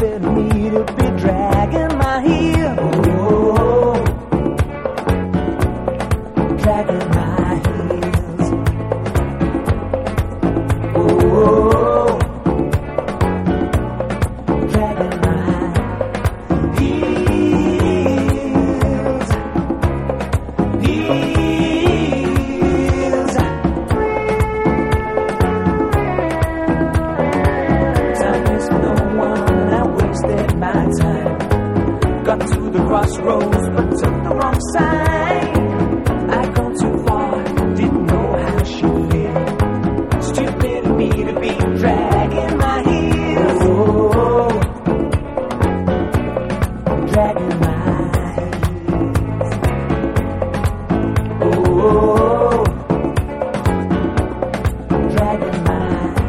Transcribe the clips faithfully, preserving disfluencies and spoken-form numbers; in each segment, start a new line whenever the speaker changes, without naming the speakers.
wasted me to be dragging my heel. Oh, dragging my heels. Oh, dragging my heels. Heels. Time is no one, I wasted my time. Got to the crossroads, but took the wrong side. I gone too far, didn't know how she feel. Stupid of me to be dragging my heels. Oh, dragging my heels. Oh, dragging my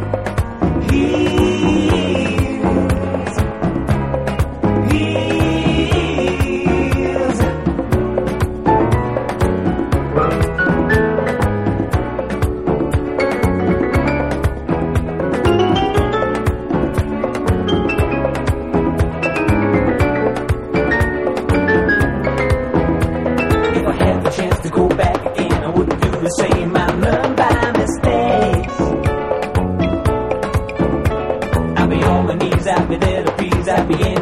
heels. Heels. If I had the chance to go back again, I wouldn't do the same. I learned by mistakes. I'd be on my knees, I'd be there to please, I'd be